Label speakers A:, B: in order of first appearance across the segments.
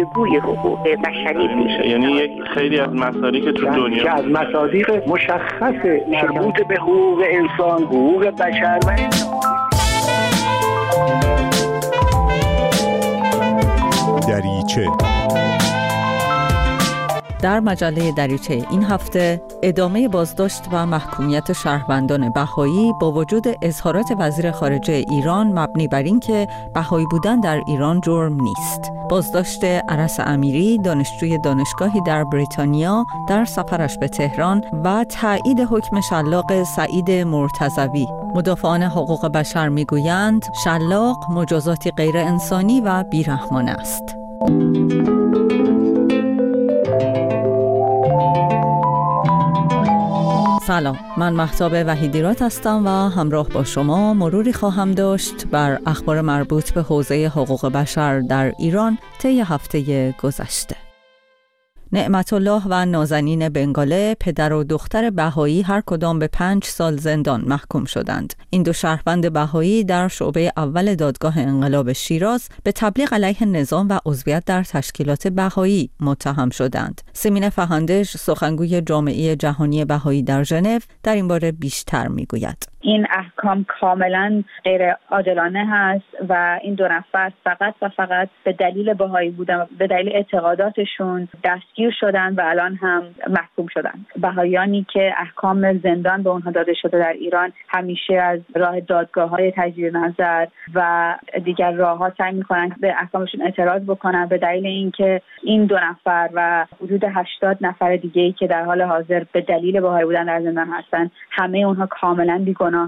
A: الگوی حقوق بشری
B: میشه. یعنی یک خیلی از مسائلی که تو دنیا
C: که از مصادیق مشخص مربوط به حقوق انسان، حقوق بشر و
D: دریچه.
E: در مجله دریچه این هفته ادامه بازداشت و محکومیت شهروندان بهایی با وجود اظهارات وزیر خارجه ایران مبنی بر این که بهایی بودن در ایران جرم نیست. بازداشت عرس امیری دانشجوی دانشگاهی در بریتانیا در سفرش به تهران و تایید حکم شلاق سعید مرتضوی. مدافعان حقوق بشر میگویند شلاق مجازاتی غیر انسانی و بیرحمانه است. سلام، من مهتاب وحیدیراد هستم و همراه با شما مروری خواهم داشت بر اخبار مربوط به حوزه حقوق بشر در ایران طی هفته گذشته. نعمت الله و نازنین بنگاله پدر و دختر بهایی هر کدام به 5 سال زندان محکوم شدند. این دو شهروند بهایی در شعبه اول دادگاه انقلاب شیراز به تبلیغ علیه نظام و عضویت در تشکیلات بهایی متهم شدند. سیمین فهندش سخنگوی جامعه جهانی بهایی در ژنو در این باره بیشتر میگوید.
F: این احکام کاملا غیر عادلانه هست و این دو نفر فقط و فقط به دلیل بهایی بودن و به دلیل اعتقاداتشون دستگیر شدن و الان هم محکوم شدن. بهاییانی که احکام زندان به اونها داده شده در ایران همیشه از راه دادگاه‌های تجدید نظر و دیگر راه‌ها سعی می‌کنن به احکامشون اعتراض بکنن به دلیل اینکه این دو نفر و حدود 80 نفر دیگه‌ای که در حال حاضر به دلیل بهایی بودن در زندان هستن همه اونها کاملا بیگناهند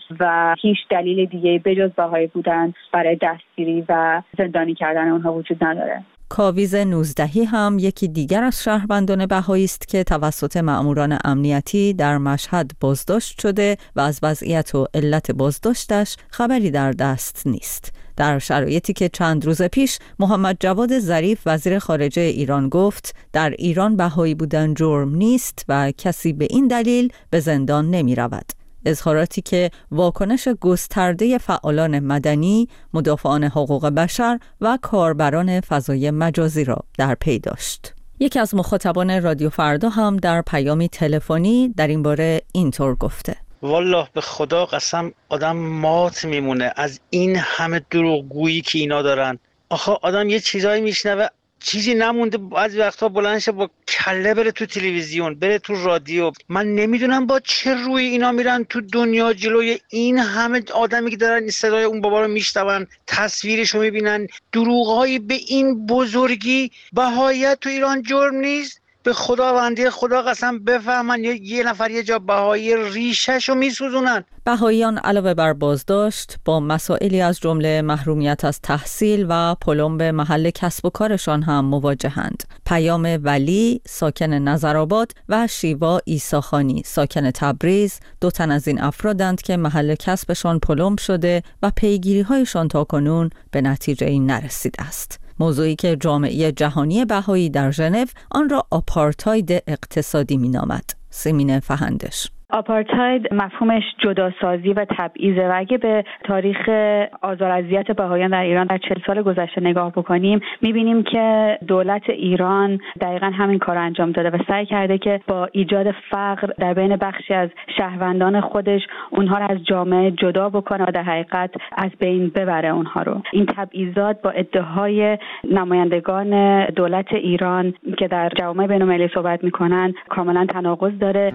F: و هیچ دلیل دیگه بجز بهایی بودن برای دستگیری و زندانی کردن اونها وجود نداره.
E: کاویز 19 هم یکی دیگر از شهروندان بهایی است که توسط مأموران امنیتی در مشهد بازداشت شده و از وضعیت و علت بازداشتش خبری در دست نیست. در شرایطی که چند روز پیش محمد جواد ظریف وزیر خارجه ایران گفت در ایران بهایی بودن جرم نیست و کسی به این دلیل به زندان نمی رود. اظهاراتی که واکنش گسترده فعالان مدنی، مدافعان حقوق بشر و کاربران فضای مجازی را در پی داشت. یکی از مخاطبان رادیو فردا هم در پیامی تلفنی در این باره اینطور گفته:
G: والله به خدا قسم آدم مات میمونه از این همه دروغگویی که اینا دارن. آخه آدم یه چیزایی میشنوه چیزی نمونده بعضی وقتا بلند شه با کله بره تو تلویزیون، بره تو رادیو. من نمیدونم با چه روی اینا میرن تو دنیا جلوی این همه آدمی که دارن صدای اون بابا رو میشنون، تصویرشو میبینن. دروغایی به این بزرگی. بهاییت تو ایران جرم نیست. به خدا بنده خدا قسم بفهمن یه نفر یه جا بهایی ریشه‌شو میسوزونن.
E: بهاییان علاوه بر بازداشت با مسائلی از جمله محرومیت از تحصیل و پلم به محل کسب و کارشان هم مواجهند. پیام ولی ساکن نظرآباد و شیوا عیساخانی ساکن تبریز 2 تن از این افرادند که محل کسبشان پلم شده و پیگیری‌هایشان تاکنون به نتیجه‌ای نرسیده است. موضوعی که جامعه جهانی بهایی در ژنو آن را آپارتاید اقتصادی می‌نامد. سیمین فهندش:
F: آپارتاید مفهومش جداسازی و تبعیضه و اگه به تاریخ آزار اذیت بهاییان در ایران در 40 سال گذشته نگاه بکنیم می‌بینیم که دولت ایران دقیقاً همین کار انجام داده و سعی کرده که با ایجاد فقر در بین بخشی از شهروندان خودش اونها را از جامعه جدا بکنه و در حقیقت از بین ببره اونها رو. این تبعیضات با ادعاهای نمایندگان دولت ایران که در جوامع بین‌المللی صحبت می‌کنن کاملاً تناقض داره.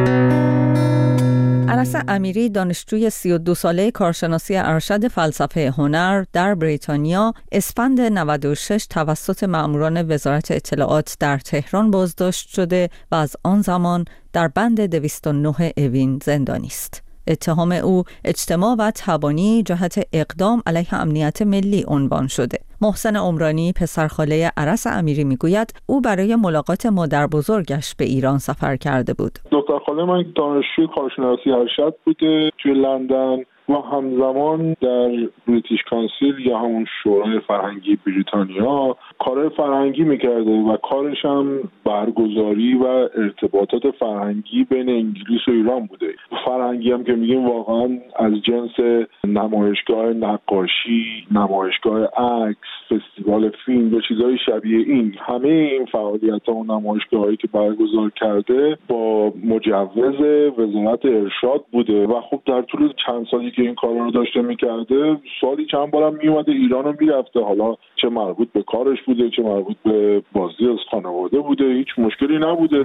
E: عرس امیری دانشجوی 32 ساله کارشناسی ارشد فلسفه هنر در بریتانیا اسفند 96 توسط مأموران وزارت اطلاعات در تهران بازداشت شده و از آن زمان در بند 209 اوین زندانی است. اتهام او اجتماع و تبانی جهت اقدام علیه امنیت ملی عنوان شده. محسن عمرانی پسرخاله عرس امیری میگوید او برای ملاقات مادر بزرگش به ایران سفر کرده بود.
H: دختر خاله من دانشجوی کارشناسی ارشد بوده توی لندن و همزمان در بریتیش کانسیل یا همون شورای فرهنگی بریتانیا کار فرهنگی میکرده و کارش هم برگزاری و ارتباطات فرهنگی بین انگلیس و ایران بوده. فرهنگی هم که میگیم واقعا از جنس نمایشگاه نقاشی، نمایشگاه عکس، فستیوال فیلم و چیزهای شبیه این. همه این فعالیت‌ها و نمایشگاهایی که برگزار کرده با مجوز وزارت ارشاد بوده و خب در طول چند سالی که این کارا رو داشته میکرده سالی چند بارم میومده ایران رو میرفته، حالا چه مربوط به کارش بوده چه مربوط به بازی از خانواده بوده، هیچ مشکلی نبوده.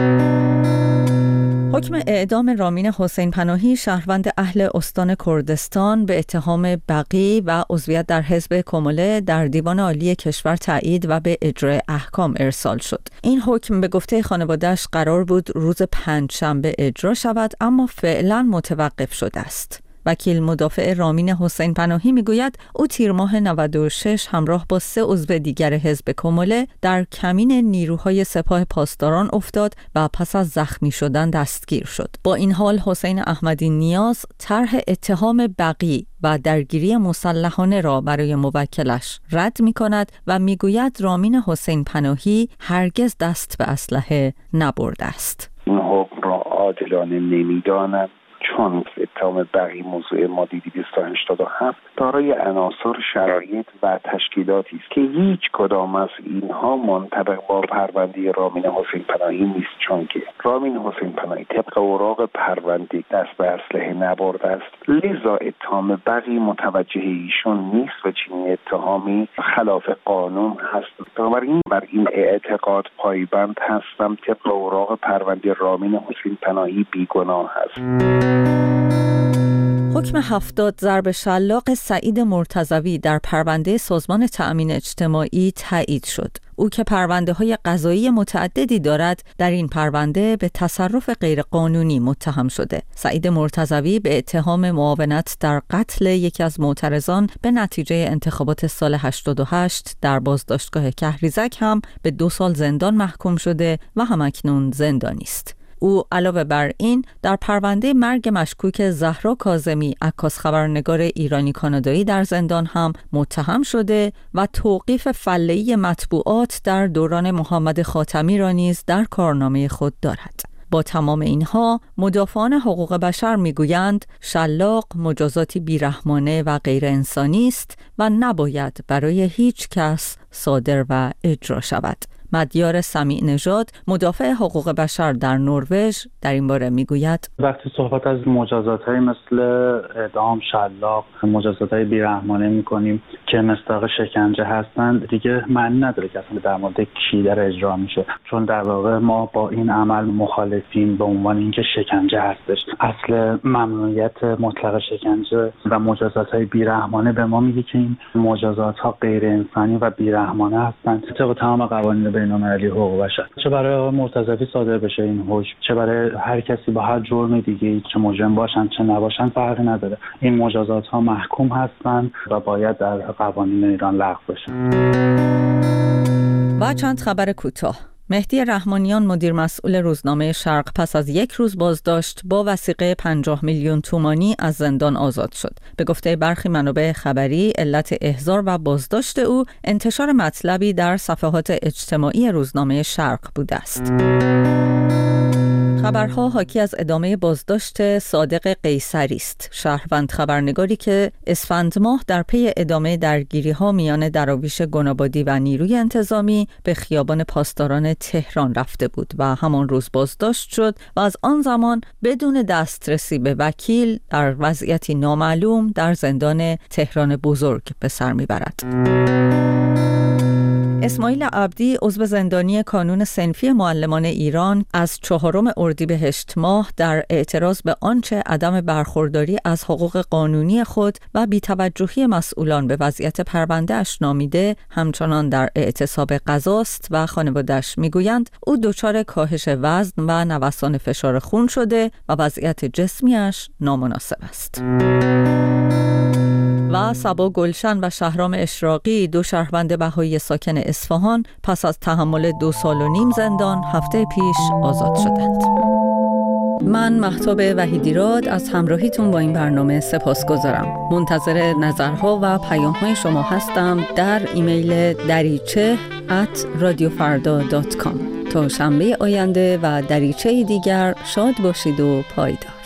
E: حکم اعدام رامین حسین پناهی شهروند اهل استان کردستان به اتهام بغی و عضویت در حزب کموله در دیوان عالی کشور تایید و به اجرای احکام ارسال شد. این حکم به گفته خانواده‌اش قرار بود روز پنجشنبه اجرا شود، اما فعلا متوقف شده است. وکیل مدافع رامین حسین پناهی میگوید او تیر ماه 96 همراه با 3 عضو دیگر حزب کموله در کمین نیروهای سپاه پاسداران افتاد و پس از زخمی شدن دستگیر شد. با این حال حسین احمدی نیاز طرح اتهام بغی و درگیری مسلحانه را برای موکلش رد می‌کند و میگوید رامین حسین پناهی هرگز دست به اسلحه نبرده است.
C: این حکم را عادلانه نمی‌دانم، چون اتهام بغی موضوع ماده 287 دارای عناصر، شرایط و تشکیلاتی است که هیچ کدام از اینها منطبق با پرونده رامین حسین پناهی نیست، چون که رامین حسین پناهی طبق اوراق پرونده دست به اسلحه نبرده است. لذا اتهام بغی متوجه ایشون نیست و چنین اتهامی خلاف قانون هست. بنابراین بر این اعتقاد پایبند هستم طبق اوراق پرونده رامین حسین پناهی بیگناه است.
E: حکم 70 ضرب شلاق سعید مرتضوی در پرونده سازمان تأمین اجتماعی تایید شد. او که پرونده‌های قضایی متعددی دارد، در این پرونده به تصرف غیرقانونی متهم شده. سعید مرتضوی به اتهام معاونت در قتل یکی از معترضان به نتیجه انتخابات سال 88 در بازداشتگاه کهریزک هم به 2 سال زندان محکوم شده و همکنون زندانی است. او علاوه بر این در پرونده مرگ مشکوک زهرا کاظمی، عکاس خبرنگار ایرانی کانادایی در زندان هم متهم شده و توقیف فله‌ای مطبوعات در دوران محمد خاتمی را نیز در کارنامه خود دارد. با تمام اینها مدافعان حقوق بشر میگویند شلاق مجازاتی بیرحمانه و غیر انسانی است و نباید برای هیچ کس صادر و اجرا شود. مدیار سمیع نژاد، مدافع حقوق بشر در نروژ، در این باره میگوید
I: وقتی صحبت از مجازات‌های مثل اعدام، شلاق، مجازات‌های بیرحمانه می‌کنیم که مصداق شکنجه هستند، دیگه معنی نداره که اصلا در مورد کی در اجرا میشه، چون در واقع ما با این عمل مخالفیم به عنوان اینکه شکنجه هستش. اصل ممنوعیت مطلق شکنجه و مجازات‌های بیرحمانه به ما میگه که این مجازات‌ها غیر انسانی و بیرحمانه هستند طبق تمام قوانین بین‌المللی حقوق بشر. چه برای آقای مرتضوی صادر بشه این حکم، چه برای هر کسی با هر جرم دیگه‌ای، چه مجرم باشن چه نباشن، فرقی نداره. این مجازات‌ها محکوم هستند و باید در قوانین ایران لغو بشن.
E: و چند خبر کوتاه. مهدی رحمانیان، مدیر مسئول روزنامه شرق، پس از 1 روز بازداشت با وثیقه 50 میلیون تومانی از زندان آزاد شد. به گفته برخی منابع خبری، علت احضار و بازداشت او انتشار مطلبی در صفحات اجتماعی روزنامه شرق بوده است. خبرها حاکی از ادامه بازداشت صادق قیصری است، شهروند خبرنگاری که اسفند ماه در پی ادامه درگیری‌ها میان دراویش گنابادی و نیروی انتظامی به خیابان پاسداران تهران رفته بود و همان روز بازداشت شد و از آن زمان بدون دسترسی به وکیل در وضعیتی نامعلوم در زندان تهران بزرگ به سر میبرد. اسماعیل عبدی، عضو زندانی کانون صنفی معلمان ایران، از 4 اردیبهشت ماه در اعتراض به آنچه عدم برخورداری از حقوق قانونی خود و بی‌توجهی مسئولان به وضعیت پرونده‌اش نامیده، همچنان در اعتصاب غذاست و خانواده‌اش میگویند او دچار کاهش وزن و نوسان فشار خون شده و وضعیت جسمیش نامناسب است. و صبا گلشن و شهرام اشراقی، 2 شهروند بهایی ساکن اصفهان، پس از تحمل 2 سال و نیم زندان هفته پیش آزاد شدند. من مهتاب وحیدیراد از همراهیتون با این برنامه سپاسگزارم. منتظر نظرها و پیام‌های شما هستم در ایمیل dariche@radiofarda.com. تا شنبه آینده و دریچه دیگر شاد باشید و پایدار.